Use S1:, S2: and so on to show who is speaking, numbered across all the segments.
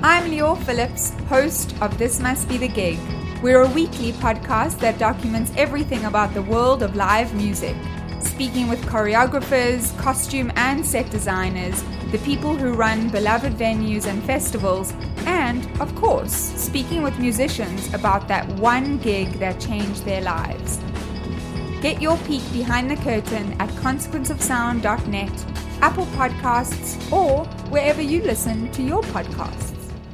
S1: I'm Lior Phillips, host of This Must Be the Gig. We're a weekly podcast that documents everything about the world of live music, speaking with choreographers, costume and set designers, the people who run beloved venues and festivals, and, of course, speaking with musicians about that one gig that changed their lives. Get your peek behind the curtain at consequenceofsound.net, Apple Podcasts, or wherever you listen to your podcasts.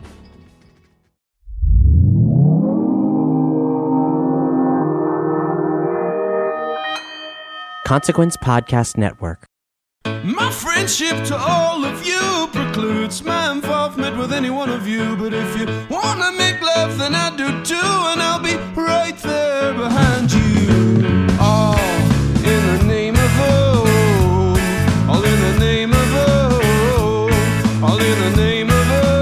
S2: Consequence Podcast Network.
S3: My friendship to all of you precludes my involvement with any one of you. But if you wanna make love, then I do too, and I'll be right there behind you. All in the name of oh, all in the name of oh, all in the name of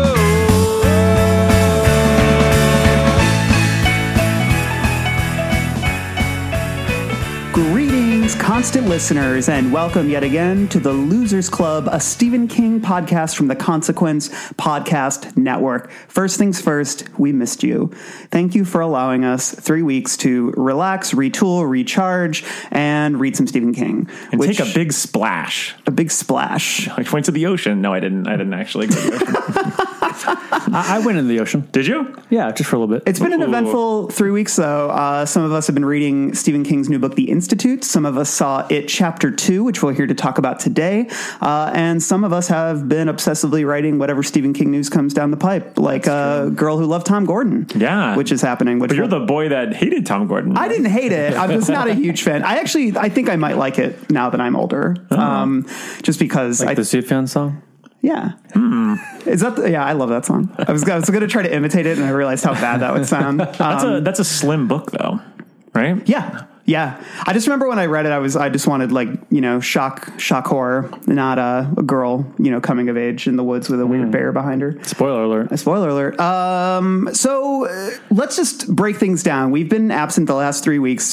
S4: Constant listeners, and welcome yet again to the Losers Club, a Stephen King podcast from the Consequence Podcast Network. First things first, we missed you. Thank you for allowing us 3 weeks to relax, retool, recharge, and read some Stephen King.
S5: And take a big splash.
S4: A big splash.
S5: I went to the ocean. No, I didn't actually go to the ocean.
S6: I went in the ocean.
S5: Did you?
S6: Yeah, just for a little bit.
S4: It's been an eventful 3 weeks, though. Some of us have been reading Stephen King's new book, The Institute. Some of us saw It Chapter 2, which we're here to talk about today. And some of us have been obsessively writing whatever Stephen King news comes down the pipe, like a Girl Who Loved Tom Gordon.
S5: Yeah.
S4: Which is happening.
S5: But you're the boy that hated Tom Gordon.
S4: I didn't hate it. I'm just not a huge fan. I think I might like it now that I'm older. Just because.
S6: Like the Sufjan song?
S4: Yeah. Is that? Yeah, I love that song. I was going to try to imitate it, and I realized how bad that would sound.
S5: That's a slim book, though, right?
S4: Yeah. Yeah. I just remember when I read it, I just wanted shock horror, not a girl, coming of age in the woods with a weird bear behind her.
S6: Spoiler alert.
S4: Spoiler alert. So let's just break things down. We've been absent the last 3 weeks.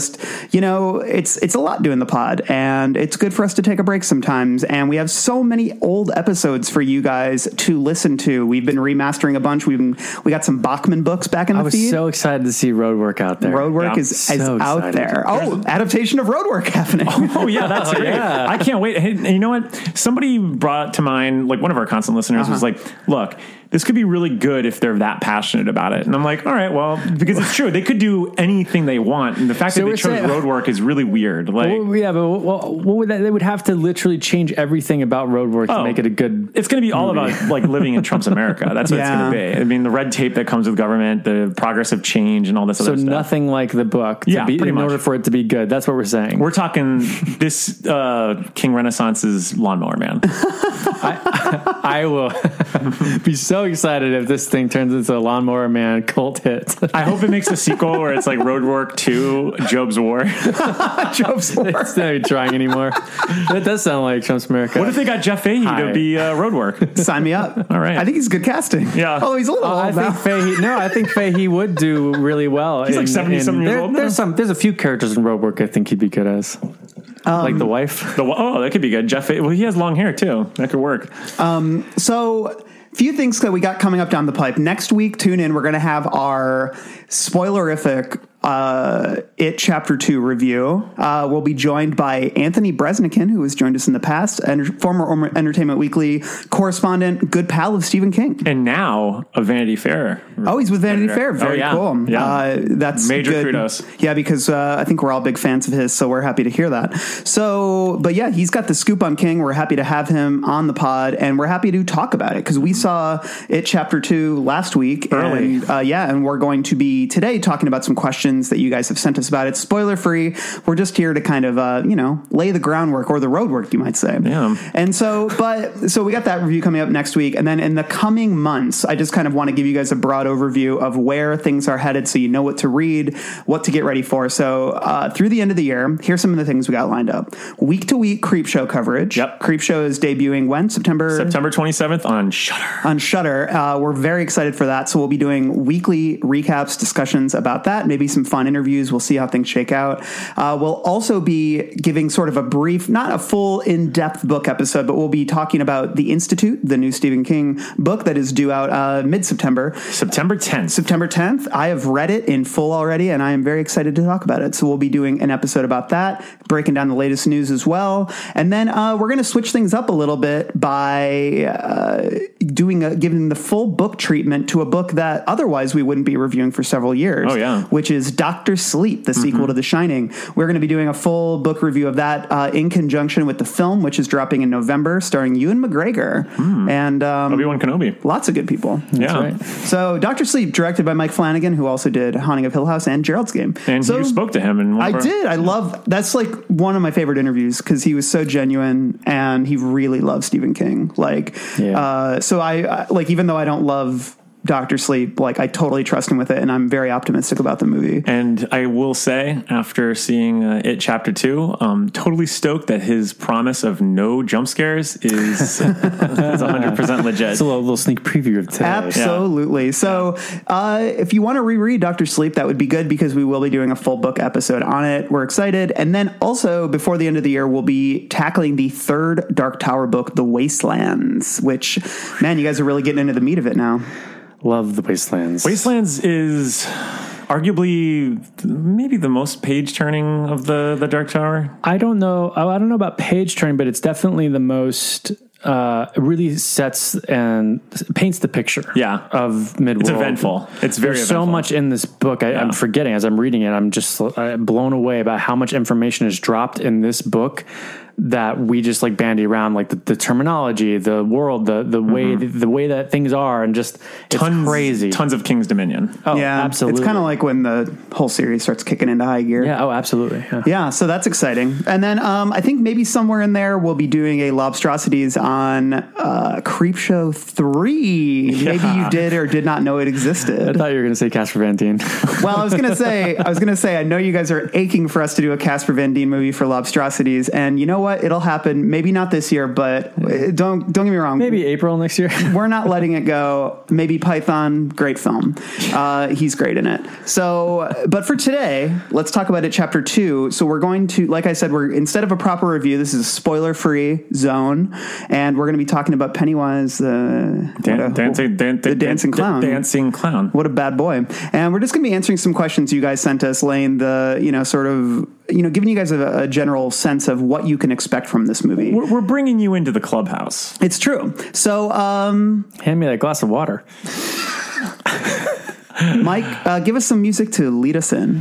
S4: It's a lot doing the pod, and it's good for us to take a break sometimes. And we have so many old episodes for you guys to listen to. We've been remastering a bunch. We got some Bachman books back in the feed.
S6: I was so excited to see Roadwork out there.
S4: Roadwork is out there. Oh, adaptation of Roadwork happening.
S5: Oh, yeah, that's great. Yeah. I can't wait. Hey, you know what? Somebody brought to mind, one of our constant listeners was like, look, this could be really good if they're that passionate about it. And I'm like, all right, well, because it's true. They could do anything they want. And the fact that they chose Roadwork is really weird.
S6: What would they would have to literally change everything about Roadwork to make it a good
S5: It's going to be all about living in Trump's America. That's what it's going to be. I mean, the red tape that comes with government, the progressive change and all this other stuff.
S6: So nothing like the book in order for it to be good. That's what we're saying.
S5: We're talking this King Renaissance's Lawnmower Man.
S6: I will be so excited if this thing turns into a Lawnmower Man cult hit.
S5: I hope it makes a sequel where it's like Roadwork 2, Job's War.
S4: Job's War.
S6: It's not even trying anymore. That does sound like Trump's America.
S5: What if they got Jeff Fahey to be Roadwork?
S4: Sign me up.
S5: All right.
S4: I think he's good casting.
S5: Yeah.
S4: Oh, he's a little old now.
S6: I think Fahey would do really well.
S5: He's like 70-something years old.
S6: There's a few characters in Roadwork I think he'd be good as. Like the wife.
S5: That could be good. Jeff Fahey. Well, he has long hair too. That could work.
S4: So few things that we got coming up down the pipe. Next week, tune in. We're going to have our spoilerific It Chapter 2 review. We'll be joined by Anthony Bresnikan, who has joined us in the past, and former Entertainment Weekly correspondent, good pal of Stephen King.
S5: And now a Vanity Fair.
S4: Oh, he's with Vanity Fair. Very cool.
S5: Yeah.
S4: That's
S5: major
S4: good.
S5: kudos.
S4: Yeah, because I think we're all big fans of his, so we're happy to hear that. So, but yeah, he's got the scoop on King. We're happy to have him on the pod, and we're happy to talk about it because we saw It Chapter 2 last week.
S5: Early.
S4: And we're going to be today talking about some questions that you guys have sent us about it. Spoiler free. We're just here to kind of, lay the groundwork or the road work, you might say.
S5: Yeah.
S4: And so we got that review coming up next week. And then in the coming months, I just kind of want to give you guys a broad overview of where things are headed so you know what to read, what to get ready for. So through the end of the year, here's some of the things we got lined up. Week to week Creepshow coverage.
S5: Yep.
S4: Creepshow is debuting when? September
S5: 27th on Shudder.
S4: On Shudder. We're very excited for that. So we'll be doing weekly recaps, discussions about that, maybe some some fun interviews. We'll see how things shake out. We'll also be giving sort of a brief, not a full in-depth book episode, but we'll be talking about The Institute, the new Stephen King book that is due out mid-September.
S5: September 10th.
S4: September 10th. I have read it in full already, and I am very excited to talk about it. So we'll be doing an episode about that, breaking down the latest news as well. And then we're going to switch things up a little bit by giving the full book treatment to a book that otherwise we wouldn't be reviewing for several years.
S5: Oh, yeah.
S4: Which is Dr. Sleep, the sequel to The Shining. We're going to be doing a full book review of that in conjunction with the film, which is dropping in November, starring Ewan McGregor and
S5: Obi-Wan Kenobi.
S4: Lots of good people.
S5: Yeah.
S6: right.
S4: So Dr. Sleep, directed by Mike Flanagan, who also did Haunting of Hill House and Gerald's Game.
S5: And
S4: so
S5: you spoke to him. And
S4: I did. I love, that's like one of my favorite interviews because he was so genuine and he really loves Stephen King. Like, so I like, even though I don't love Dr. Sleep, like I totally trust him with it, and I'm very optimistic about the movie.
S5: And I will say, after seeing It Chapter 2, totally stoked that his promise of no jump scares is 100% legit.
S6: It's a little sneak preview of today.
S4: Absolutely. Yeah. So if you want to reread Dr. Sleep, that would be good because we will be doing a full book episode on it. We're excited. And then also, before the end of the year, we'll be tackling the third Dark Tower book, The Wastelands, which, man, you guys are really getting into the meat of it now.
S6: Love The Wastelands.
S5: Wastelands is arguably maybe the most page-turning of the Dark Tower.
S6: I don't know about page turning, but it's definitely the most. It really sets and paints the picture. Of Midworld.
S5: It's eventful. It's very
S6: There's
S5: eventful.
S6: so much in this book. I'm forgetting as I'm reading it. I'm just blown away about how much information is dropped in this book that we just like bandy around, like the terminology, the world, the way that things are, and just it's crazy.
S5: Tons of King's Dominion.
S6: Oh,
S4: yeah,
S6: absolutely.
S4: It's kind of like when the whole series starts kicking into high gear.
S6: Yeah. Oh, absolutely.
S4: Yeah, so that's exciting. And then I think maybe somewhere in there we'll be doing a Lobstrosities on Creepshow 3.
S5: Yeah.
S4: Maybe you did or did not know it existed.
S6: I thought you were going to say Casper Van Dien.
S4: Well, I was going to say, I know you guys are aching for us to do a Casper Van Dien movie for Lobstrosities, and you know what? It'll happen. Maybe not this year, but don't get me wrong.
S6: Maybe April next year.
S4: We're not letting it go. Maybe Python, great film. He's great in it. So, but for today, let's talk about it. Chapter 2. So we're going to, like I said, instead of a proper review, this is a spoiler-free zone, and we're going to be talking about Pennywise, the dancing clown.
S5: Dancing clown.
S4: What a bad boy. And we're just going to be answering some questions you guys sent us, laying the, giving you guys a general sense of what you can expect from this movie.
S5: We're bringing you into the clubhouse.
S4: It's true. So,
S6: hand me that glass of water.
S4: Mike, give us some music to lead us in.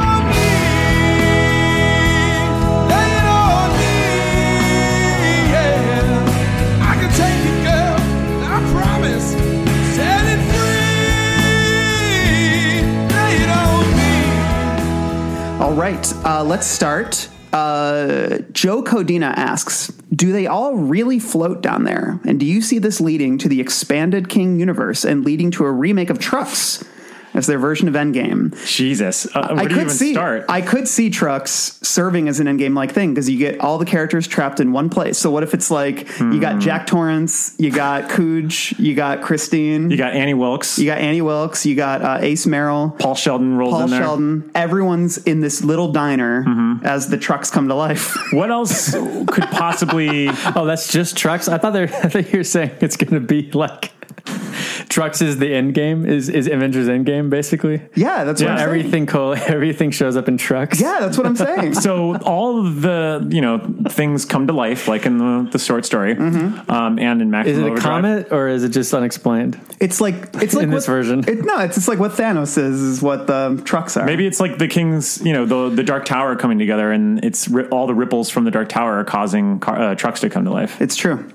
S4: All right, let's start. Joe Codina asks, do they all really float down there? And do you see this leading to the expanded King universe and leading to a remake of Trucks as their version of Endgame?
S5: Jesus. Where do you even start?
S4: I could see Trucks serving as an Endgame-like thing because you get all the characters trapped in one place. So what if it's like you got Jack Torrance, you got Cooge, you got Christine.
S5: You got Annie Wilkes.
S4: You got Ace Merrill.
S5: Paul Sheldon rolls in there.
S4: Paul Sheldon. Everyone's in this little diner as the trucks come to life.
S5: What else could possibly...
S6: Oh, that's just Trucks? I thought you were saying it's going to be like... Trucks is the end game, is Avengers Endgame, basically.
S4: Yeah, that's what I'm saying.
S6: Everything shows up in Trucks.
S4: Yeah, that's what I'm saying.
S5: So all of the things come to life, like in the short story, and in Maximum
S6: Is it a
S5: Overdrive.
S6: comet or is it just unexplained?
S4: It's like
S6: in this version.
S4: It's just like what Thanos is what the trucks are.
S5: Maybe it's like the King's, the Dark Tower coming together, and it's all the ripples from the Dark Tower are causing trucks to come to life.
S4: It's true.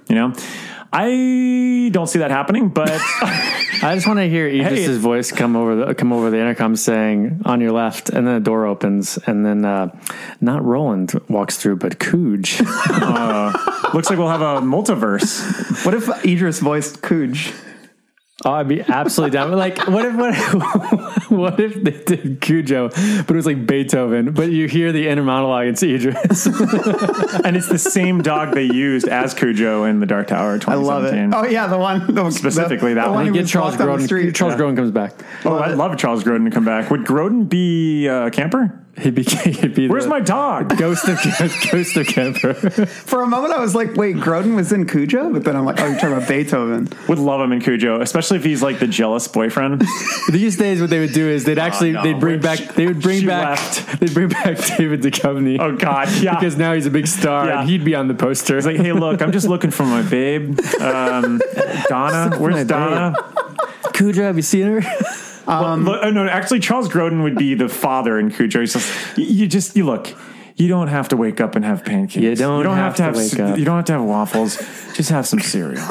S5: I don't see that happening, but
S6: I just want to hear Idris's voice come over the intercom saying "on your left," and then the door opens, and then not Roland walks through, but Cooge.
S5: Looks like we'll have a multiverse.
S4: What if Idris voiced Cooge?
S6: Oh, I'd be absolutely down. Like, what if they did Cujo, but it was like Beethoven, but you hear the inner monologue, it's Idris.
S5: And it's the same dog they used as Cujo in The Dark Tower 2017.
S4: I love it. Oh, yeah, the one.
S5: Specifically that one.
S6: You get Charles Grodin. Charles Grodin comes back.
S5: Oh, I'd love Charles Grodin to come back. Would Grodin be Camper?
S6: He'd be
S5: Where's my dog?
S6: Ghost of Camper.
S4: For a moment, I was like, wait, Grodin was in Cujo? But then I'm like, oh, you're talking about Beethoven.
S5: Would love him in Cujo, especially if he's like the jealous boyfriend.
S6: These days, what they would do is they'd bring back David Duchovny.
S5: Oh God, yeah,
S6: because now he's a big star and he'd be on the poster.
S5: It's like, hey, look, I'm just looking for my babe, Donna. Where's Donna?
S6: Cujo, have you seen her?
S5: No, actually, Charles Grodin would be the father in Cujo. He says, you look. You don't have to wake up and have pancakes.
S6: You don't have to wake up.
S5: You don't have to have waffles. Just have some cereal.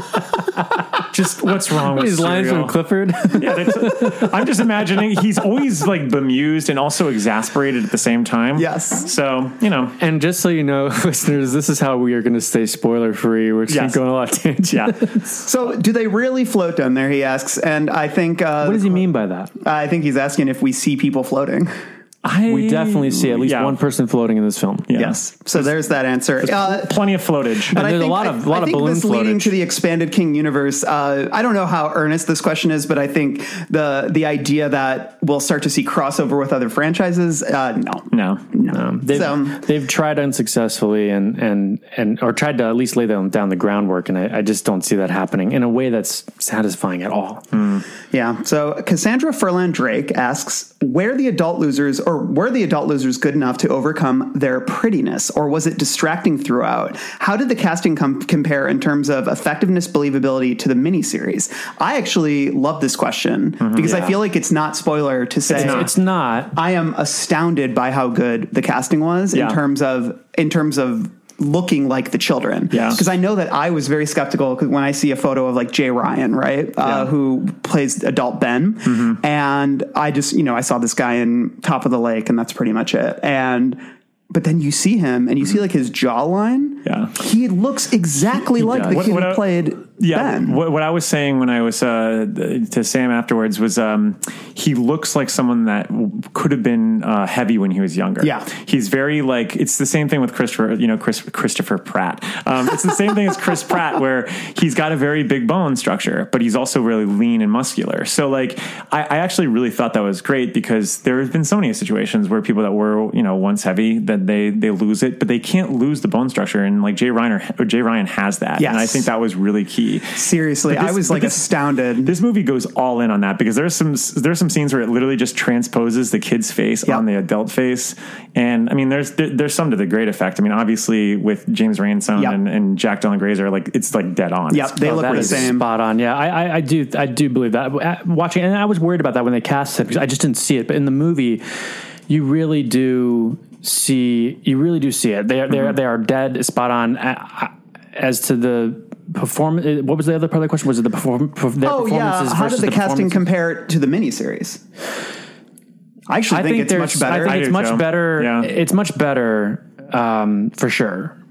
S5: Just what's wrong with
S6: his lines from Clifford?
S5: Yeah, I'm just imagining he's always like bemused and also exasperated at the same time.
S4: Yes.
S5: So,
S6: And just so you know, listeners, this is how we are going to stay spoiler free. We're just going a lot of tangents.
S5: Yeah.
S4: So do they really float down there, he asks. And I think...
S6: what does he mean by that?
S4: I think he's asking if we see people floating.
S6: We definitely see at least one person floating in this film.
S5: Yeah.
S4: Yes. So there's that answer.
S5: Plenty of floatage.
S4: But
S6: there's a lot of balloon
S4: this
S6: floatage.
S4: Leading to the expanded King universe, I don't know how earnest this question is, but I think the idea that we'll start to see crossover with other franchises, no.
S6: They've tried unsuccessfully and or tried to at least lay down the groundwork, and I just don't see that happening in a way that's satisfying at all.
S4: Yeah. So Cassandra Furlan Drake asks, were the adult losers good enough to overcome their prettiness, or was it distracting throughout? How did the casting compare in terms of effectiveness, believability to the miniseries? I actually love this question because I feel like it's not spoiler to say
S6: it's not.
S4: I am astounded by how good the casting was in terms of looking like the children.
S5: Yeah.
S4: Because I know that I was very skeptical when I see a photo of like Jay Ryan, right? Who plays adult Ben. And I just, I saw this guy in Top of the Lake and that's pretty much it. But then you see him and you see like his jawline.
S5: Yeah.
S4: He looks exactly like the kid who played Ben.
S5: What I was saying when I was to Sam afterwards was he looks like someone that could have been heavy when he was younger.
S4: Yeah.
S5: He's very like, it's the same thing with Christopher Pratt. It's the same thing as Chris Pratt, where he's got a very big bone structure, but he's also really lean and muscular. So like, I actually really thought that was great because there have been so many situations where people that were, once heavy, that they lose it, but they can't lose the bone structure. And like Jay Ryan has that.
S4: Yes.
S5: And I think that was really key.
S4: Seriously, I was astounded.
S5: This movie goes all in on that because there's some scenes where it literally just transposes the kid's face on the adult face. And I mean, there's some to the great effect. I mean, obviously with James Ransone and Jack Dylan Grazer, like it's like dead on.
S4: Yep, they look the same.
S6: Spot on. Yeah, I do believe that. Watching, and I was worried about that when they cast it because I just didn't see it. But in the movie, you really do see it. They are dead spot on. As to the performance, what was the other part of the question? Was it the performances?
S4: How did the casting compare to the miniseries? I actually think it's much better.
S6: I think it's much better. Yeah. It's much better for sure.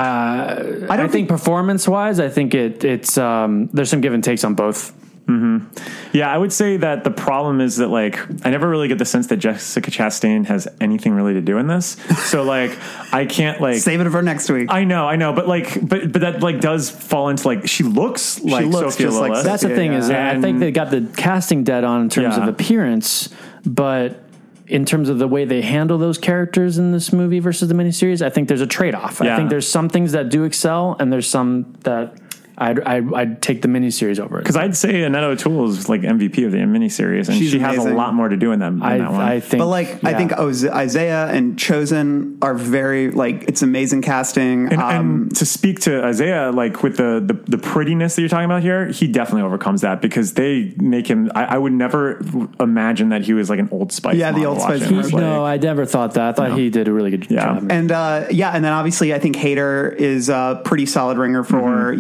S6: I think performance-wise, I think it's there's some give and takes on both.
S5: Yeah, I would say that the problem is that like I never really get the sense that Jessica Chastain has anything really to do in this. So like I can't like
S4: save it for next week.
S5: I know, but that like does fall into like she looks like Sophia Lillis.
S6: Like that's the thing is I think they got the casting dead on in terms of appearance, but in terms of the way they handle those characters in this movie versus the miniseries, I think there's a trade-off. I think there's some things that do excel, and there's some that I'd take the miniseries over it.
S5: Because I'd say Annette O'Toole is like MVP of the miniseries, and she has a lot more to do in that one.
S4: I think Isaiah and Chosen are very like it's amazing casting.
S5: And to speak to Isaiah, like with the prettiness that you're talking about here, he definitely overcomes that because they make him. I would never imagine that he was like an Old Spice.
S4: Yeah, the Old Spice.
S6: No, I never thought that. I thought he did a really good job.
S4: And and then obviously I think Hader is a pretty solid ringer for young Finn.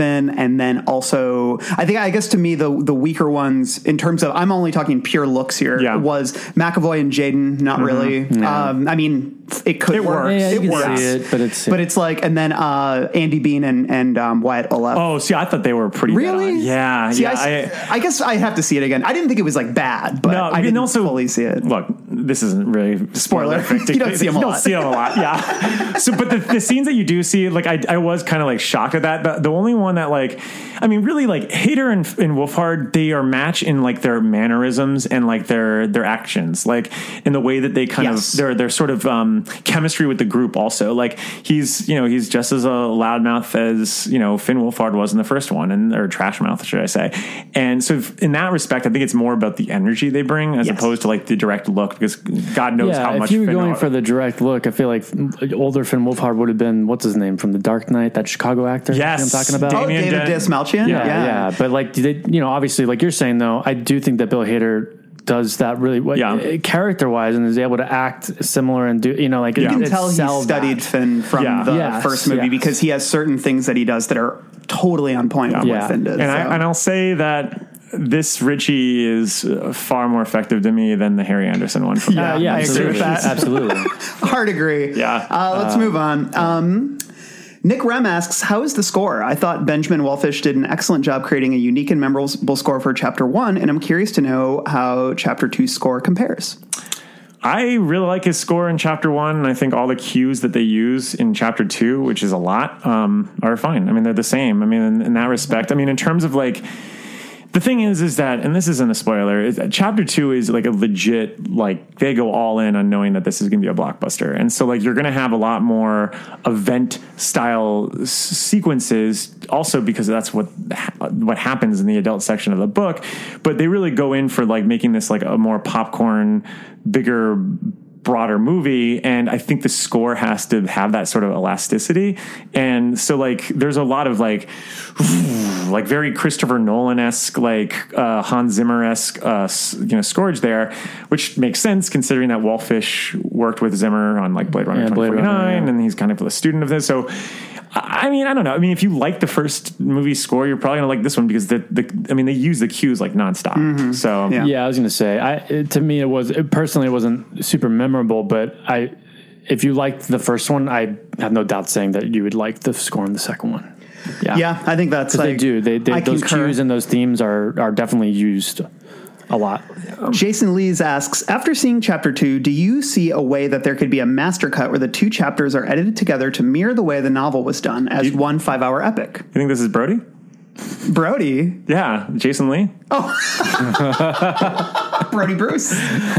S4: Anderson, and then also I guess to me the weaker ones in terms of, I'm only talking pure looks here, was McAvoy and Jaden. Not really. I mean, it could work.
S6: Yeah,
S4: it works.
S6: See it,
S4: but it's like, and then Andy Bean and Wyatt Olaf.
S5: Oh, see, I thought they were pretty
S4: really.
S5: Yeah,
S4: see, I guess I have to see it again. I didn't think it was like bad, but I didn't also fully see it.
S5: Look, this isn't really
S4: spoiler. You don't see them a lot.
S5: You don't see them a lot. Yeah. So, but the scenes that you do see, like I was kind of like shocked at that. But the only one that really Hader and Wolfhard, they are matched in like their mannerisms and like their actions, like in the way that they kind of their sort of chemistry with the group. Also, like he's just as a loudmouth as Finn Wolfhard was in the first one, or trash mouth, should I say? And so in that respect, I think it's more about the energy they bring as opposed to like the direct look, because God knows how much.
S6: If you were going for the direct look, I feel like older Finn Wolfhard would have been, what's his name from The Dark Knight, that Chicago actor.
S5: Yes,
S6: I'm talking about.
S4: David Dastmalchian.
S6: Yeah. But like, obviously, like you're saying though, I do think that Bill Hader does that really character wise, and is able to act similar and do, like
S4: you can tell he studied Finn from the first movie, because he has certain things that he does that are totally on point with what Finn did.
S5: And I'll say that this Richie is far more effective to me than the Harry Anderson one. From
S4: I agree with that.
S6: Absolutely.
S4: Hard agree.
S5: Yeah.
S4: Let's move on. Nick Rem asks, how is the score? I thought Benjamin Wallfish did an excellent job creating a unique and memorable score for Chapter 1, and I'm curious to know how Chapter 2's score compares.
S5: I really like his score in Chapter 1, and I think all the cues that they use in Chapter 2, which is a lot, are fine. I mean, they're the same. I mean, in that respect. I mean, in terms of like, the thing is that, and this isn't a spoiler, is that Chapter 2 is like a legit, like they go all in on knowing that this is going to be a blockbuster. And so like you're going to have a lot more event style sequences, also because that's what happens in the adult section of the book. But they really go in for like making this like a more popcorn, bigger, broader movie, and I think the score has to have that sort of elasticity. And so like there's a lot of like very Christopher Nolan-esque, like Hans Zimmer-esque scourge there, which makes sense considering that Wallfish worked with Zimmer on like Blade Runner 2049, and he's kind of a student of this. So I mean, I don't know. I mean, if you like the first movie score, you're probably gonna like this one, because they use the cues like nonstop. Mm-hmm. So
S6: yeah, I was gonna say, to me, it wasn't super memorable, but if you liked the first one, I have no doubt saying that you would like the score in the second one.
S4: Yeah, I think that's like,
S6: they do. Those cues and those themes are definitely used a lot.
S4: Jason Lees asks, after seeing Chapter 2, do you see a way that there could be a master cut where the two chapters are edited together to mirror the way the novel was done as one 5-hour epic?
S5: You think this is Brody?
S4: Brody?
S5: Yeah, Jason Lee.
S4: Oh. Brody Bruce.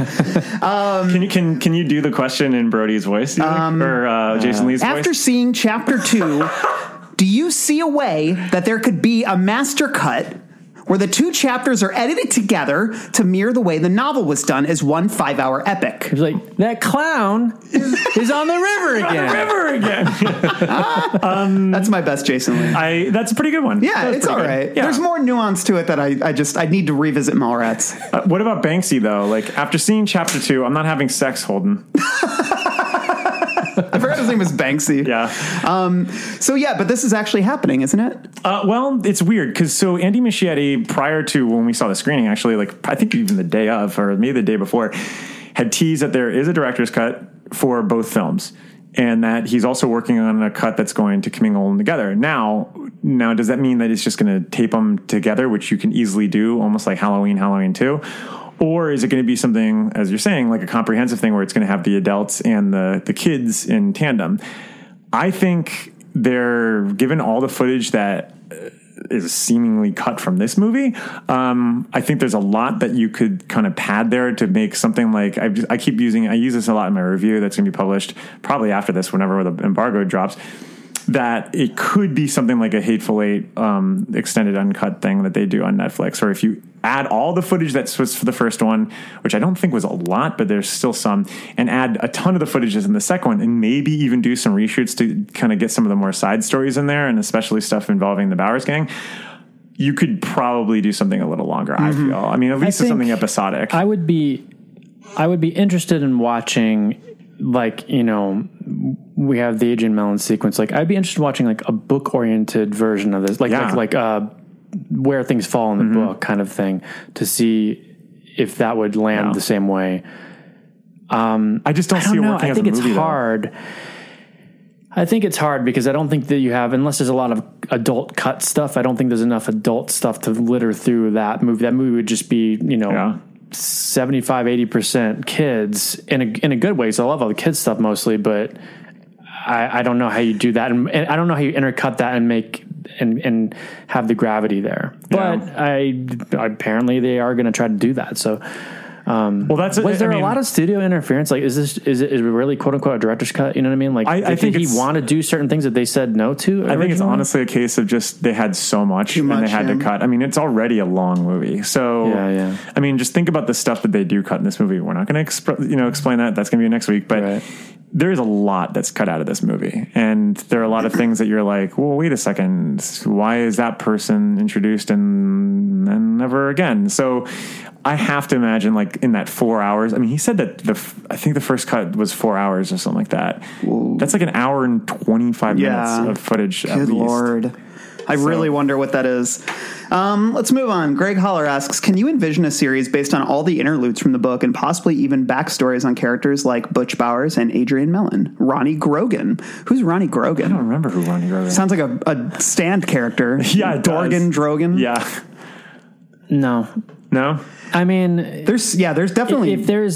S5: Can you do the question in Brody's voice? Or Jason Lee's voice?
S4: After seeing Chapter 2, do you see a way that there could be a master cut where the two chapters are edited together to mirror the way the novel was done as one 5-hour epic?
S6: It's like, that clown is on the river again.
S4: That's my best Jason Lee.
S5: That's a pretty good one.
S4: Yeah, it's all right. Yeah. There's more nuance to it that I need to revisit Mallrats.
S5: What about Banksy, though? Like, after seeing Chapter 2, I'm not having sex, Holden.
S4: I forgot his name was Banksy.
S5: Yeah.
S4: So yeah, but this is actually happening, isn't it?
S5: Well, it's weird because Andy Muschietti, prior to when we saw the screening, actually, like I think even the day of, or maybe the day before, had teased that there is a director's cut for both films, and that he's also working on a cut that's going to commingle them together. Now, does that mean that it's just going to tape them together, which you can easily do, almost like Halloween 2? Or is it going to be something, as you're saying, like a comprehensive thing where it's going to have the adults and the kids in tandem? I think they're given all the footage that is seemingly cut from this movie. I think there's a lot that you could kind of pad there to make something like, I use this a lot in my review that's going to be published probably after this, whenever the embargo drops, that it could be something like a Hateful Eight extended uncut thing that they do on Netflix. Or if you add all the footage that was for the first one, which I don't think was a lot, but there's still some, and add a ton of the footages in the second one, and maybe even do some reshoots to kind of get some of the more side stories in there, and especially stuff involving the Bowers gang, you could probably do something a little longer, I feel. I mean, at least it's something episodic.
S6: I would be interested in watching, like, we have the Adrian Mellon sequence. Like, I'd be interested in watching like a book oriented version of this, like where things fall in the book kind of thing, to see if that would land the same way.
S5: I just don't see it working as a movie. I think it's
S6: hard. I think it's hard because I don't think that you have, unless there's a lot of adult cut stuff, I don't think there's enough adult stuff to litter through that movie. That movie would just be, 75, 80% kids in a good way. So I love all the kids stuff mostly, but I don't know how you do that. And I don't know how you intercut that and make and have the gravity there. Yeah. But apparently they are going to try to do that. So, was there a lot of studio interference? Like, is it really quote unquote a director's cut? You know what I mean? Like, I think he want to do certain things that they said no to originally?
S5: I think it's honestly a case of just they had so much and they had to cut. I mean, it's already a long movie, so yeah. I mean, just think about the stuff that they do cut in this movie. We're not going to explain that. That's going to be next week, but there is a lot that's cut out of this movie, and there are a lot of things that you're like, well, wait a second, why is that person introduced and never again? So I have to imagine, like, in that 4 hours, I mean, he said that I think the first cut was 4 hours or something like that. Whoa. That's like an hour and 25 minutes of footage.
S4: Good Lord. I really wonder what that is. Let's move on. Greg Holler asks, can you envision a series based on all the interludes from the book and possibly even backstories on characters like Butch Bowers and Adrian Mellon? Ronnie Grogan. Who's Ronnie Grogan?
S5: I don't remember who Ronnie Grogan is.
S4: Sounds like a stand character.
S5: Yeah, it
S4: Dorgan,
S5: does.
S4: Drogan.
S5: Yeah.
S6: No. I mean,
S4: there's definitely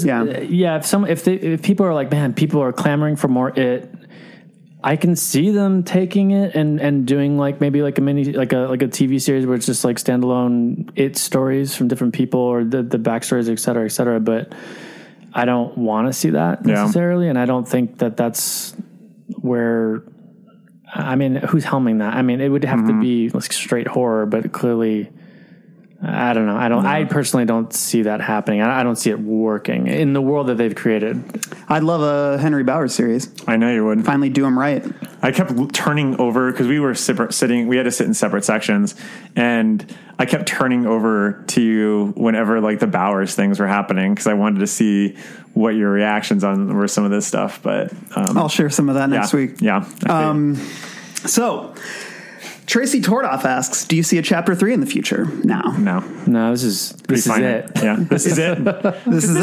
S6: if people are like, man, people are clamoring for more It. I can see them taking it and doing like maybe like a mini like a TV series where it's just like standalone It stories from different people or the backstories, et cetera, but I don't want to see that necessarily, and I don't think that that's where. I mean, who's helming that? I mean, it would have to be like straight horror, but clearly, I don't know. I personally don't see that happening. I don't see it working in the world that they've created.
S4: I'd love a Henry Bowers series.
S5: I know you would.
S4: Finally do him right.
S5: I kept turning over because we were sitting. We had to sit in separate sections, and I kept turning over to you whenever like the Bowers things were happening because I wanted to see what your reactions on were some of this stuff. But
S4: I'll share some of that next week.
S5: Yeah.
S4: So. Tracy Tordoff asks, do you see a chapter 3 in the future?
S5: No,
S6: this is it.
S5: Yeah, this is it.
S4: This is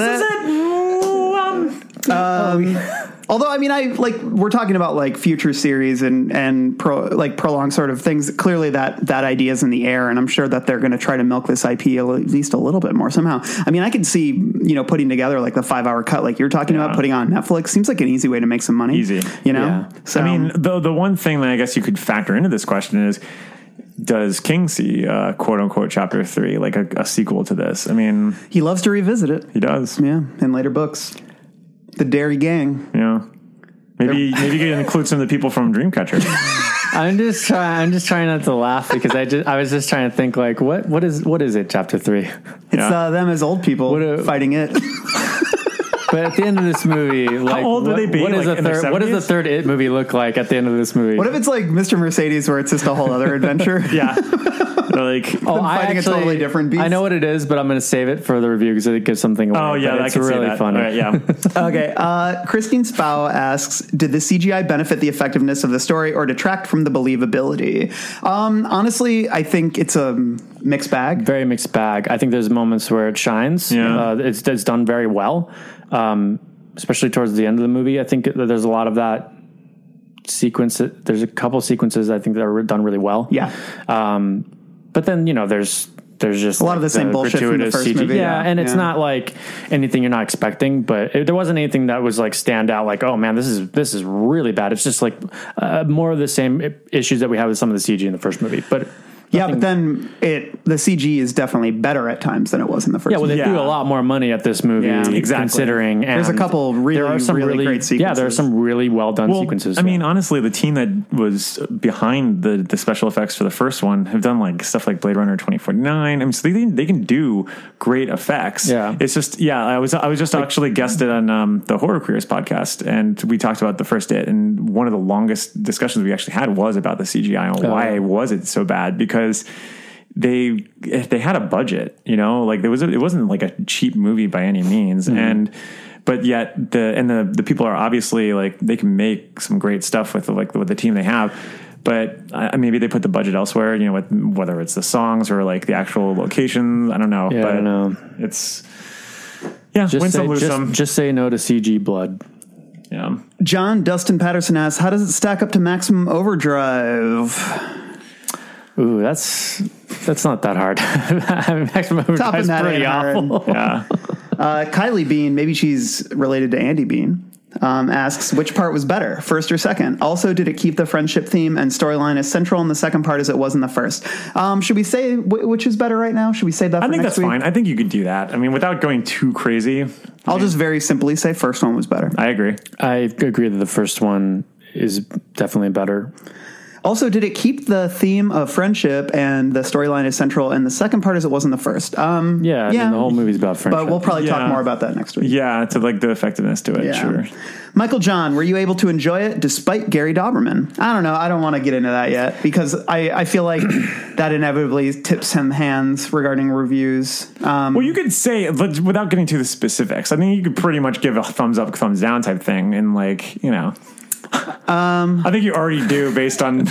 S4: it. Although, I mean, we're talking about like future series and prolonged sort of things. Clearly that idea is in the air, and I'm sure that they're going to try to milk this IP at least a little bit more somehow. I mean, I could see, putting together like the 5-hour cut like you're talking about, putting on Netflix seems like an easy way to make some money.
S5: Easy.
S4: So,
S5: I mean, the one thing that I guess you could factor into this question is, does King see quote unquote chapter 3, like a sequel to this? I mean,
S4: he loves to revisit it.
S5: He does.
S4: Yeah. In later books. The Derry Gang.
S5: Yeah. Maybe you can include some of the people from Dreamcatcher.
S6: I'm just trying not to laugh because I was just trying to think like what is it chapter 3?
S4: It's them as old people fighting it.
S6: But at the end of this movie, like,
S5: how old would they be?
S6: What does the third It movie look like at the end of this movie?
S4: What if it's like Mr. Mercedes, where it's just a whole other adventure?
S5: Yeah, like
S4: fighting a totally different beast.
S6: I know what it is, but I'm going to save it for the review because it gives something away.
S5: Oh yeah,
S6: it's really funny.
S5: Right, yeah.
S4: Okay. Christine Spau asks, did the CGI benefit the effectiveness of the story or detract from the believability? Honestly, I think it's a mixed bag.
S6: Very mixed bag. I think there's moments where it shines.
S5: Yeah.
S6: It's done very well. Especially towards the end of the movie, I think there's a lot of that sequence. There's a couple sequences I think that are done really well.
S4: Yeah.
S6: But then, there's just
S4: a lot of the same bullshit from the first movie.
S6: Yeah, and it's not like anything you're not expecting, but there wasn't anything that was like stand out like, oh man, this is really bad. It's just like more of the same issues that we have with some of the CG in the first movie. But
S4: yeah, but then the CG is definitely better at times than it was in the first movie.
S6: Yeah, well, they threw a lot more money at this movie, considering. And
S4: there's a couple really great sequences.
S6: Yeah, there are some really well done sequences.
S5: I mean, honestly, the team that was behind the special effects for the first one have done like stuff like Blade Runner 2049. I mean, so they can do great effects.
S6: Yeah,
S5: it's just I was just actually guested on the Horror Careers podcast, and we talked about the first It, and one of the longest discussions we actually had was about the CGI and why was it so bad, because they had a budget, like it wasn't like a cheap movie by any means. And but yet the people are obviously like, they can make some great stuff with the team they have. But maybe they put the budget elsewhere, you know, whether it's the songs or like the actual locations. I don't know.
S6: Yeah,
S5: but
S6: I don't know.
S5: It's, win some, lose some.
S6: Just say no to CG blood.
S5: Yeah.
S4: John Dustin Patterson asks, how does it stack up to Maximum Overdrive?
S6: Ooh, that's not that hard. Maximum Overdrive is pretty awful.
S5: Yeah.
S4: Kylie Bean, maybe she's related to Andy Bean, asks, which part was better, first or second? Also, did it keep the friendship theme and storyline as central in the second part as it was in the first? Should we say which is better right now? Should we say that for next week? I think that's
S5: fine. I think you could do that. I mean, without going too crazy.
S4: I'll just very simply say first one was better.
S5: I agree.
S6: I agree that the first one is definitely better.
S4: Also, did it keep the theme of friendship and the storyline as central in the second part as it was in the first?
S6: I mean, the whole movie's about friendship.
S4: But we'll probably talk more about that next week.
S5: Yeah, to like the effectiveness to it, sure.
S4: Michael John, were you able to enjoy it despite Gary Doberman? I don't know. I don't want to get into that yet because I feel like that inevitably tips him hands regarding reviews.
S5: Well, you could say, without getting to the specifics, I think you could pretty much give a thumbs up, thumbs down type thing. And like, you know... I think you already do based on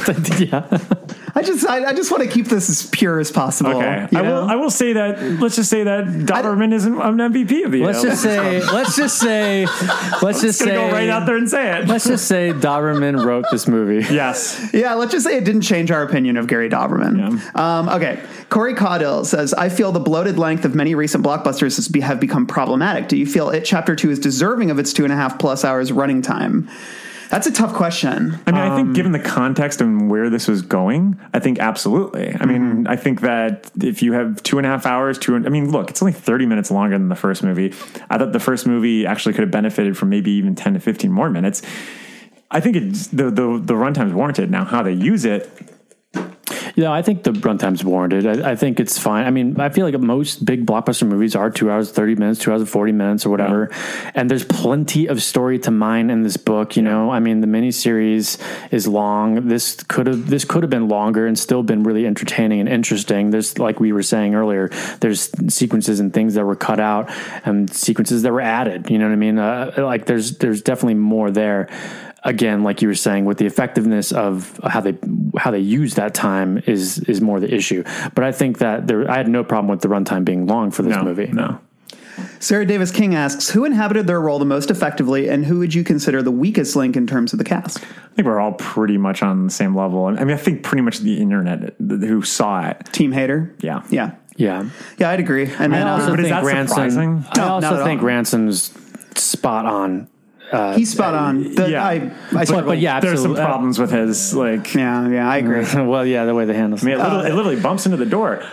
S4: I just want to keep this as pure as possible.
S5: Okay, I will say that. Let's just say that Doberman isn't an MVP of the.
S6: Let's just say.
S5: Go right out there and say it.
S6: Let's just say Doberman wrote this movie.
S5: Yes.
S4: Yeah. Let's just say it didn't change our opinion of Gary Doberman. Yeah. Okay. Corey Caudill says, I feel the bloated length of many recent blockbusters have become problematic. Do you feel It Chapter 2 is deserving of its 2.5+ hours running time? That's a tough question.
S5: I mean, I think given the context and where this was going, I think absolutely. I mean, I think that if you have 2.5 hours, look, it's only 30 minutes longer than the first movie. I thought the first movie actually could have benefited from maybe even 10 to 15 more minutes. I think the runtime's warranted. Now, how they use it.
S6: Yeah, I think the runtime's warranted. I think it's fine. I mean, I feel like most big blockbuster movies are 2 hours, 30 minutes, 2 hours, 40 minutes or whatever. Yeah. And there's plenty of story to mine in this book. You know, I mean, the miniseries is long. This could have been longer and still been really entertaining and interesting. There's, like we were saying earlier, there's sequences and things that were cut out and sequences that were added. You know what I mean? Like there's definitely more there. Again, like you were saying, with the effectiveness of how they use that time is more the issue. But I think that I had no problem with the runtime being long for this movie.
S5: No.
S4: Sarah Davis King asks, who inhabited their role the most effectively, and who would you consider the weakest link in terms of the cast?
S5: I think we're all pretty much on the same level. I mean, I think pretty much the internet who saw it.
S4: Team hater?
S5: Yeah.
S4: Yeah.
S6: Yeah.
S4: Yeah, I'd agree. And
S6: I also think Ransom's spot on.
S4: He's spot on.
S6: But yeah, absolutely.
S5: There's some problems with his
S4: Yeah, I agree.
S6: Well, yeah, the way they handle it.
S5: It literally bumps into the door.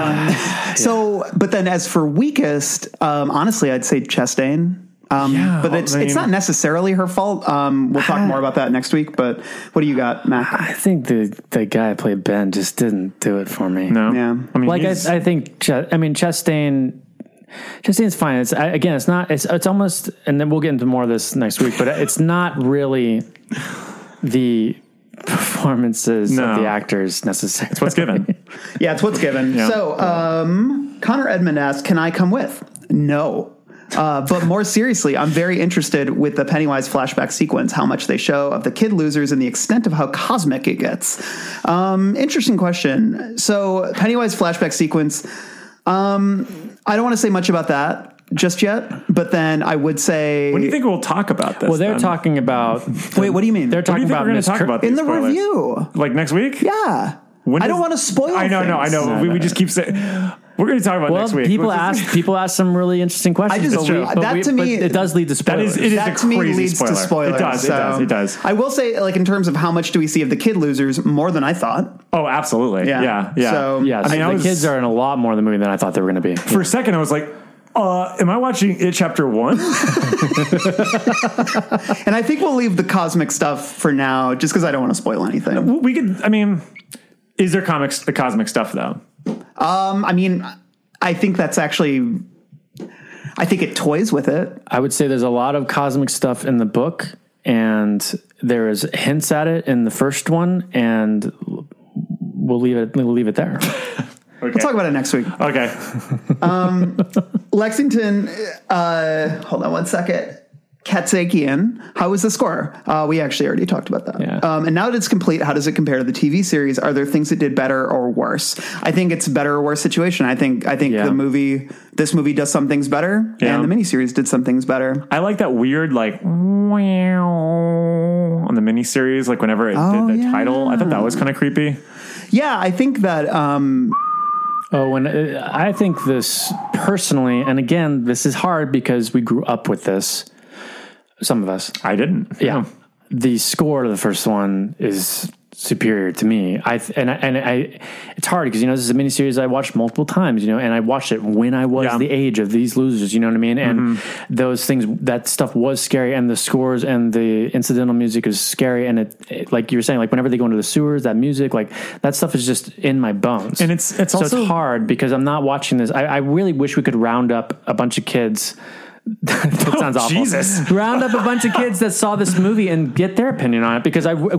S4: But then as for weakest, honestly, I'd say Chastain. But it's not necessarily her fault. We'll talk more about that next week. But what do you got, Mac?
S6: I think the guy who played Ben just didn't do it for me.
S5: No,
S4: yeah.
S5: I mean,
S6: I think Chastain. Chastain's fine. It's almost, and then we'll get into more of this next week, but it's not really the performances of the actors necessarily.
S5: It's what's given.
S4: Yeah, it's what's given. Yeah. So, Connor Edmond asked, can I come with? No. But more seriously, I'm very interested with the Pennywise flashback sequence, how much they show of the kid losers and the extent of how cosmic it gets. Interesting question. So Pennywise flashback sequence, I don't want to say much about that just yet, but then I would say...
S5: When do you think we'll talk about this?
S6: Well, they're talking about...
S4: Wait, what do you mean?
S6: They're talking about...
S5: We're going to talk about
S4: in the review.
S5: Like next week?
S4: Yeah. I don't want to spoil
S5: I know. We just keep saying... We're going to talk about next week.
S6: People ask some really interesting questions. It does lead to spoilers.
S5: It is a crazy spoiler. It does.
S4: I will say, like, in terms of how much do we see of the kid losers, more than I thought.
S5: Oh, absolutely. Yeah.
S6: So, the kids are in a lot more of the movie than I thought they were going to be.
S5: For a second, I was like, am I watching It Chapter 1?
S4: And I think we'll leave the cosmic stuff for now, just because I don't want to spoil anything.
S5: We could, is there the cosmic stuff, though?
S4: I think that's actually... I think it toys with it.
S6: I would say there's a lot of cosmic stuff in the book, and there is hints at it in the first one, and we'll leave it there.
S4: Okay. We'll talk about it next week.
S5: Okay.
S4: Lexington, hold on one second. Katsakian, how was the score? We actually already talked about that.
S6: Yeah.
S4: And now that it's complete, how does it compare to the TV series? Are there things it did better or worse? I think it's a better or worse situation. I think this movie does some things better, and the miniseries did some things better.
S5: I like that weird like on the miniseries, like whenever it did the title. I thought that was kind of creepy.
S4: Yeah, I think that.
S6: I think this personally, and again, this is hard because we grew up with this. Some of us.
S5: I didn't.
S6: Yeah. The score of the first one is superior to me. It's hard because, this is a miniseries I watched multiple times, and I watched it when I was the age of these losers, you know what I mean? And those things, that stuff was scary, and the scores and the incidental music is scary. And it like you were saying, like whenever they go into the sewers, that music, like that stuff is just in my bones.
S5: And it's also,
S6: it's hard because I'm not watching this. I really wish we could round up a bunch of kids. That sounds awful.
S5: Jesus.
S6: Round up a bunch of kids that saw this movie and get their opinion on it because I'm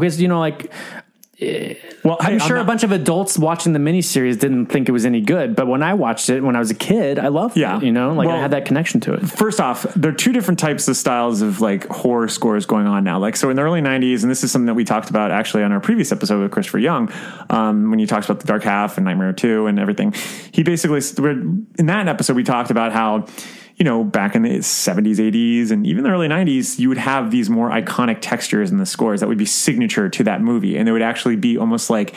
S6: sure a bunch of adults watching the miniseries didn't think it was any good, but when I watched it when I was a kid, I loved it. I had that connection to it.
S5: First off, there are two different types of styles of like horror scores going on now. Like, so in the early 90s, and this is something that we talked about actually on our previous episode with Christopher Young, when you talked about The Dark Half and Nightmare 2 and everything, he basically, in that episode, we talked about how, back in the 70s, 80s, and even the early 90s, you would have these more iconic textures in the scores that would be signature to that movie. And there would actually be almost like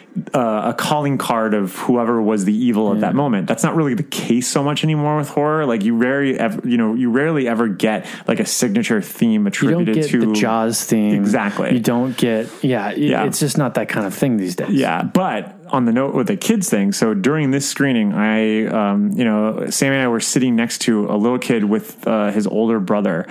S5: a calling card of whoever was the evil of that moment. That's not really the case so much anymore with horror. Like you rarely ever get like a signature theme attributed
S6: to the Jaws theme.
S5: Exactly.
S6: You don't get, it's just not that kind of thing these days.
S5: Yeah. But on the note with the kids thing, so during this screening, Sammy and I were sitting next to a little kid with his older brother,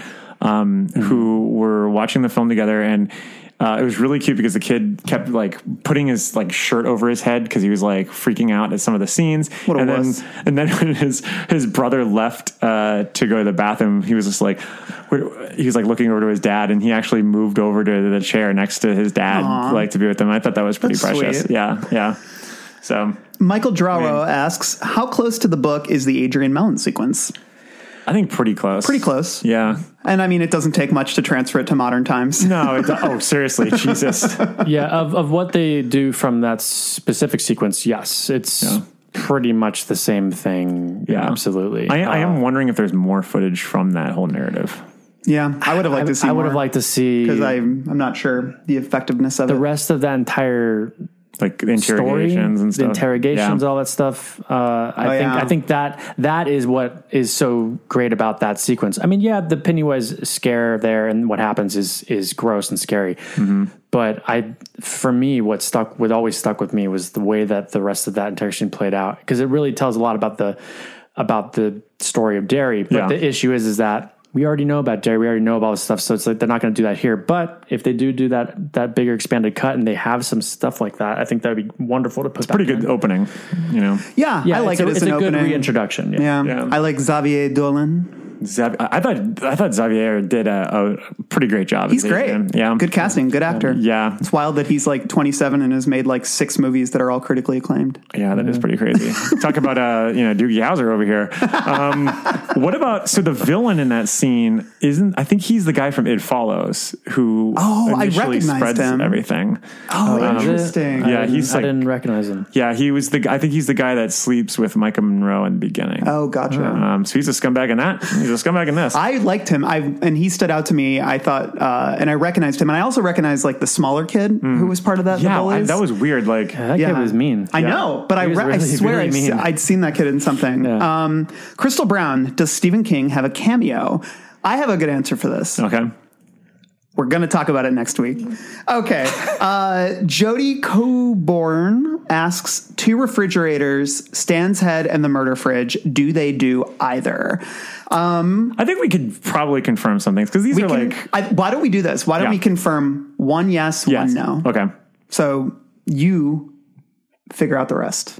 S5: who were watching the film together, and it was really cute because the kid kept like putting his like shirt over his head because he was like freaking out at some of the scenes. And then when his brother left to go to the bathroom, he was just like, he was like looking over to his dad, and he actually moved over to the chair next to his dad, like to be with him. I thought that was pretty precious. Sweet. Yeah. So
S4: Michael Draro asks, how close to the book is the Adrian Mellon sequence?
S5: I think pretty close.
S4: Pretty close.
S5: Yeah.
S4: And I mean, it doesn't take much to transfer it to modern times.
S5: No. Seriously. Jesus.
S6: Yeah. Of what they do from that specific sequence. Yes. It's pretty much the same thing. Yeah. Absolutely.
S5: I am wondering if there's more footage from that whole narrative.
S4: Yeah. I would have liked to see more.
S6: I would have liked to see.
S4: Because I'm not sure the effectiveness of
S6: the rest of that entire
S5: like the interrogations and stuff.
S6: The interrogations, all that stuff. I think that is what is so great about that sequence. I mean, the Pennywise scare there and what happens is gross and scary. Mm-hmm. But for me, what always stuck with me was the way that the rest of that interaction played out, because it really tells a lot about the story of Derry. But the issue is that we already know about Derry. We already know about all this stuff. So it's like, they're not going to do that here. But if they do that bigger expanded cut and they have some stuff like that, I think that'd be wonderful to put. It's
S5: pretty good opening,
S4: Yeah, I like it as an opening.
S6: It's a good reintroduction.
S4: Yeah. I like Xavier Dolan.
S5: I thought Xavier did a pretty great job.
S4: He's great. Yeah. Good casting. Good actor.
S5: Yeah.
S4: It's wild that he's like 27 and has made like 6 movies that are all critically acclaimed.
S5: Yeah, that is pretty crazy. Talk about, Doogie Howser over here. What about, so the villain in that scene I think he's the guy from It Follows who initially spreads everything.
S4: Interesting.
S6: I didn't recognize him.
S5: Yeah, I think he's the guy that sleeps with Micah Monroe in the beginning.
S4: Oh, gotcha.
S5: So he's a scumbag in that. He's a scumbag in this.
S4: I liked him. And he stood out to me. I thought, and I recognized him. And I also recognized like the smaller kid who was part of that.
S5: Yeah, that was weird. Like
S6: that kid was mean.
S4: I know, but I swear I'd seen that kid in something. Yeah. Crystal Brown, does Stephen King have a cameo? I have a good answer for this.
S5: Okay.
S4: We're going to talk about it next week. Okay. Jody Coburn asks, 2 refrigerators, Stan's Head and the murder fridge. Do they do either?
S5: I think we could probably confirm some things because these are
S4: why don't we do this? Why don't we confirm 1 yes, 1 no?
S5: Okay.
S4: So you figure out the rest.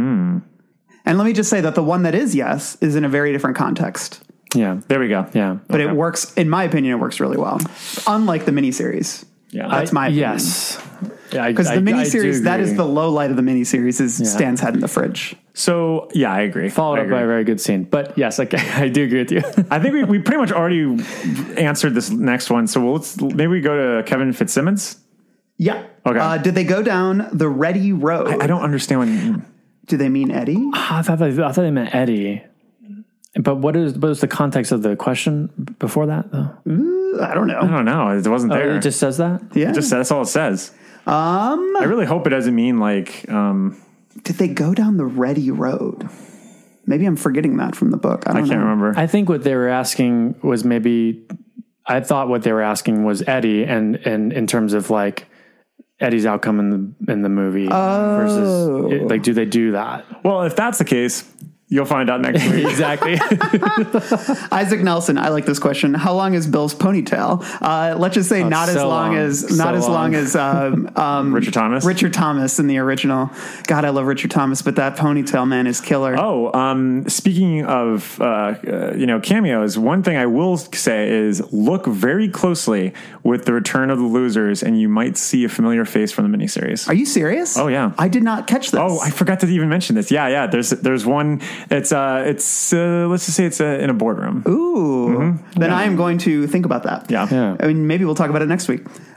S4: And let me just say that the one that is yes is in a very different context.
S5: Yeah, there we go. Yeah.
S4: But it works, in my opinion, it works really well. Unlike the miniseries.
S5: Yeah.
S4: That's my opinion.
S6: Yes.
S4: Because the miniseries, that is the low light of the miniseries, is Stan's Head in the fridge.
S5: So yeah, I agree.
S6: Followed up by a very good scene. But yes, I do agree with you.
S5: I think we pretty much already answered this next one. So maybe we go to Kevin Fitzsimmons.
S4: Yeah.
S5: Okay.
S4: Did they go down the ready road?
S5: I don't understand what.
S4: Do they mean Eddie?
S6: I thought they meant Eddie. But what was the context of the question before that, though?
S4: I don't know.
S5: I don't know. It wasn't there.
S6: It just says that?
S4: Yeah.
S5: That's all it says. I really hope it doesn't mean like.
S4: Did they go down the ready road? Maybe I'm forgetting that from the book. I can't
S5: remember.
S6: I think what they were asking was I thought what they were asking was Eddie, and in terms of like Eddie's outcome in the movie versus like, do they do that?
S5: Well, if that's the case, you'll find out next week.
S6: Exactly.
S4: Isaac Nelson, I like this question. How long is Bill's ponytail? Let's just say not as long as
S5: Richard Thomas.
S4: Richard Thomas in the original. God, I love Richard Thomas, but that ponytail, man, is killer.
S5: Speaking of cameos, one thing I will say is look very closely with The Return of the Losers, and you might see a familiar face from the miniseries.
S4: Are you serious?
S5: Oh yeah,
S4: I did not catch this.
S5: Oh, I forgot to even mention this. Yeah. There's one. It's let's just say it's in a boardroom.
S4: Ooh. Mm-hmm. Then I am going to think about that.
S5: Yeah.
S4: I mean, maybe we'll talk about it next week.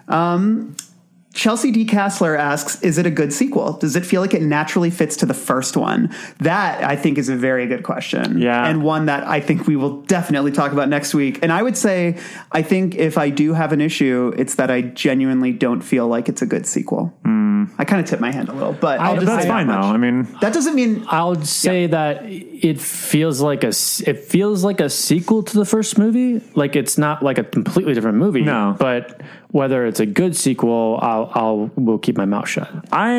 S4: Chelsea D. Castler asks, is it a good sequel? Does it feel like it naturally fits to the first one? That, I think, is a very good question.
S5: Yeah.
S4: And one that I think we will definitely talk about next week. And I would say, I think if I do have an issue, it's that I genuinely don't feel like it's a good sequel. I kind of tip my hand a little, but
S5: that's fine, though. I mean,
S4: that doesn't mean
S6: I would say that it feels like a sequel to the first movie. Like it's not like a completely different movie.
S5: No,
S6: but whether it's a good sequel, we'll keep my mouth shut.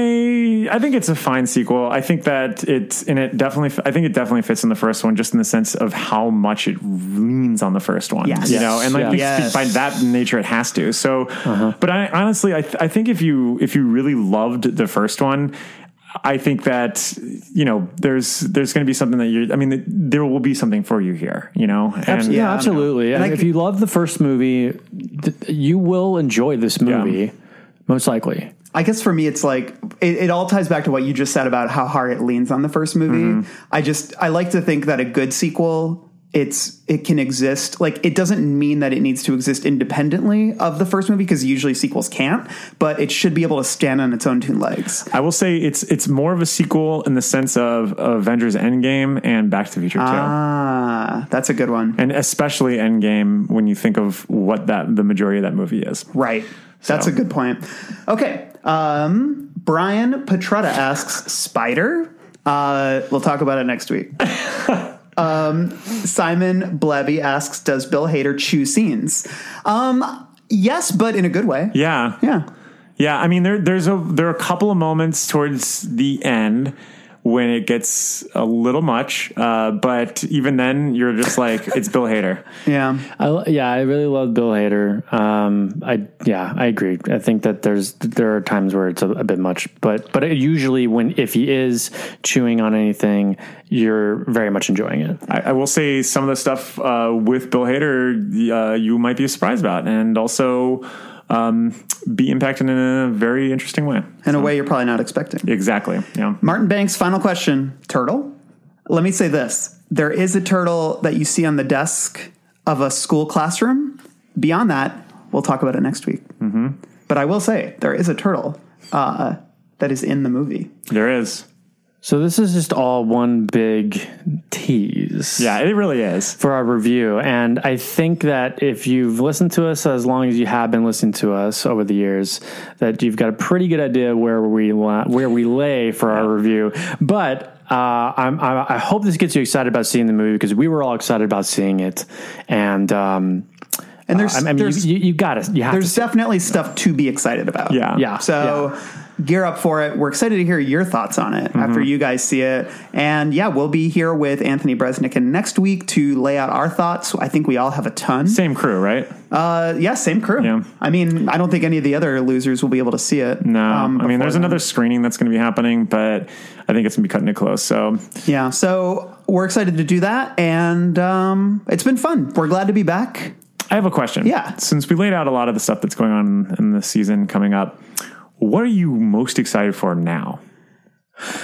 S5: I think it's a fine sequel. I think that it definitely fits in the first one, just in the sense of how much it leans on the first one.
S4: Yes.
S5: And by that nature, it has to. So, but I honestly, I think if you really loved the first one, I think that, there's going to be something that there will be something for you here, And,
S6: absolutely. And if you love the first movie, you will enjoy this movie, most likely.
S4: I guess for me, it's like, it all ties back to what you just said about how hard it leans on the first movie. Mm-hmm. I like to think that a good sequel, it can exist. Like, it doesn't mean that it needs to exist independently of the first movie, because usually sequels can't, but it should be able to stand on its own two legs.
S5: I will say it's more of a sequel in the sense of Avengers Endgame and Back to the Future 2.
S4: That's a good one.
S5: And especially Endgame, when you think of what the majority of that movie is.
S4: Right. That's a good point. Okay. Brian Petretta asks, Spider? We'll talk about it next week. Simon Blebby asks, does Bill Hader chew scenes? Yes, but in a good way.
S5: Yeah. I mean, there are a couple of moments towards the end when it gets a little much, but even then, you're just like, it's Bill Hader.
S4: Yeah.
S6: I really love Bill Hader. I agree. I think that there are times where it's a bit much, but usually if he is chewing on anything, you're very much enjoying it.
S5: I will say some of the stuff with Bill Hader, you might be surprised about, and also be impacted in a very interesting way.
S4: In a way you're probably not expecting.
S5: Exactly, yeah.
S4: Martin Banks, final question. Turtle? Let me say this. There is a turtle that you see on the desk of a school classroom. Beyond that, we'll talk about it next week. Mm-hmm. But I will say, there is a turtle that is in the movie.
S5: There is.
S6: So this is just all one big tease.
S5: Yeah, it really is.
S6: For our review. And I think that if you've listened to us as long as you have been listening to us over the years, that you've got a pretty good idea where we lay for our review. But I hope this gets you excited about seeing the movie, because we were all excited about seeing it. And you have
S4: definitely stuff to be excited about.
S6: Yeah.
S4: So gear up for it. We're excited to hear your thoughts on it after you guys see it. And we'll be here with Anthony Bresnikan next week to lay out our thoughts. I think we all have a ton.
S5: Same crew, right?
S4: Same crew. Yeah. I mean, I don't think any of the other losers will be able to see it.
S5: No. There's another screening that's going to be happening, but I think it's going to be cutting it close. So
S4: yeah. So we're excited to do that. And it's been fun. We're glad to be back.
S5: I have a question.
S4: Yeah.
S5: Since we laid out a lot of the stuff that's going on in the season coming up, what are you most excited for now?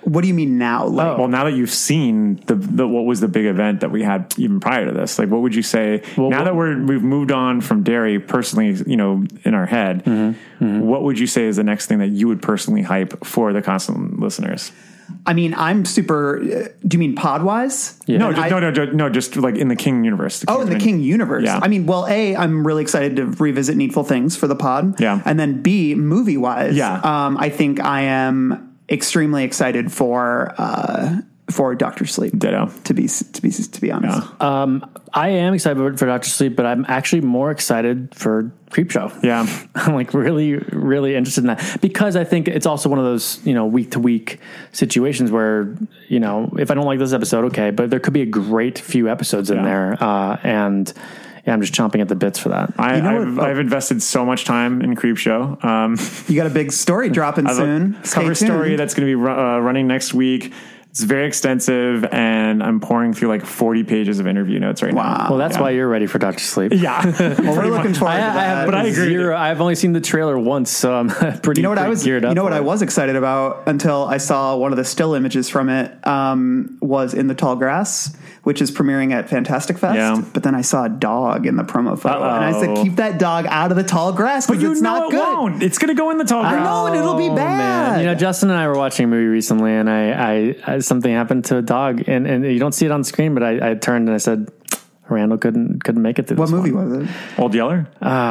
S4: What do you mean now? Like,
S5: Well, now that you've seen the what was the big event that we had even prior to this, like, what would you say now that we've moved on from Derry personally, in our head, what would you say is the next thing that you would personally hype for the Constant listeners?
S4: I mean, I'm super. Do you mean pod wise?
S5: Yeah. No, just like in the King universe.
S4: In the King universe.
S5: Yeah.
S4: I mean, well, A, I'm really excited to revisit Needful Things for the pod.
S5: Yeah.
S4: And then B, movie wise.
S5: Yeah.
S4: I think I am extremely excited for Dr. Sleep.
S5: Ditto.
S4: To be honest.
S5: Yeah.
S6: I am excited for Dr. Sleep, but I'm actually more excited for Creepshow.
S5: Yeah.
S6: I'm like really, really interested in that because I think it's also one of those, week to week situations where, if I don't like this episode, okay, but there could be a great few episodes in there. And I'm just chomping at the bits for that.
S5: I've invested so much time in Creepshow.
S4: You got a big story dropping soon.
S5: Cover story that's going to be running next week. It's very extensive, and I'm pouring through like 40 pages of interview notes right now.
S6: Well, that's why you're ready for Dr. Sleep.
S5: Yeah.
S4: Well, we're looking forward to that.
S5: But I agree.
S6: I've only seen the trailer once, so I'm pretty geared up.
S4: You know what I was excited about until I saw one of the still images from it was In the Tall Grass, which is premiering at Fantastic Fest.
S5: Yeah.
S4: But then I saw a dog in the promo photo, and I said, keep that dog out of the tall grass because it's not good.
S5: Won't. It's going to go in the tall grass.
S4: I know, and it'll be bad.
S6: Man. Justin and I were watching a movie recently, and I something happened to a dog, and you don't see it on screen, but I turned and I said, Randall couldn't make it through
S4: What
S6: this
S4: movie
S6: one.
S4: was it?
S5: Old Yeller?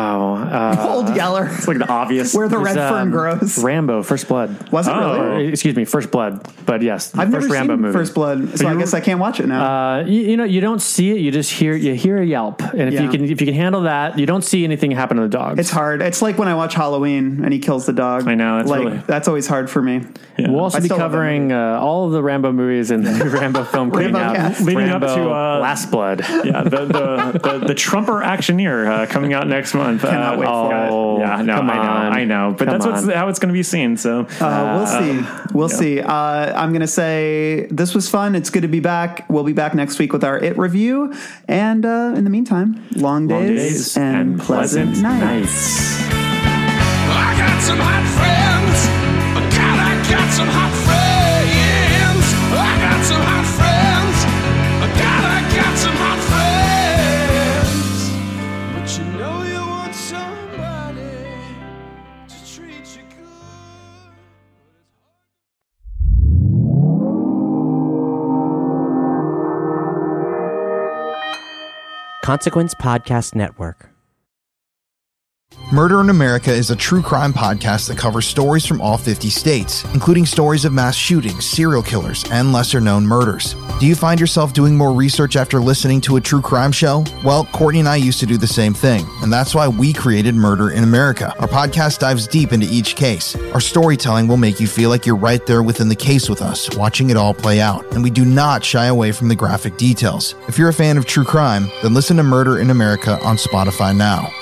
S4: Old Yeller.
S5: It's like the obvious.
S4: Where the red fern grows.
S6: Rambo, First Blood.
S4: Was it really?
S6: Or, excuse me, First Blood. But yes,
S4: I've
S6: first
S4: never
S6: Rambo
S4: seen
S6: movie.
S4: First Blood, so I guess I can't watch it now.
S6: You don't see it. You just hear a yelp, and if you can handle that, you don't see anything happen to the dogs.
S4: It's hard. It's like when I watch Halloween and he kills the dog.
S5: I know.
S4: That's always hard for me.
S5: Yeah.
S6: We'll also be covering all of the Rambo movies and the new Rambo film coming out.
S5: Leading
S6: Rambo,
S5: up to
S6: Last Blood.
S5: Yeah, the Trumper Actioneer coming out next month.
S4: Cannot wait for it.
S5: Yeah, no, I know. But that's how it's going to be seen. So
S4: we'll see. We'll see. I'm going to say this was fun. It's good to be back. We'll be back next week with our It review. And in the meantime, long days and pleasant nights.
S3: I got some hot friends. God, I got some hot friends. I got some hot friends. God, I got some hot friends. But you know you want somebody to treat you good.
S2: Consequence Podcast Network.
S7: Murder in America is a true crime podcast that covers stories from all 50 states, including stories of mass shootings, serial killers, and lesser-known murders. Do you find yourself doing more research after listening to a true crime show? Well, Courtney and I used to do the same thing, and that's why we created Murder in America. Our podcast dives deep into each case. Our storytelling will make you feel like you're right there within the case with us, watching it all play out, and we do not shy away from the graphic details. If you're a fan of true crime, then listen to Murder in America on Spotify now.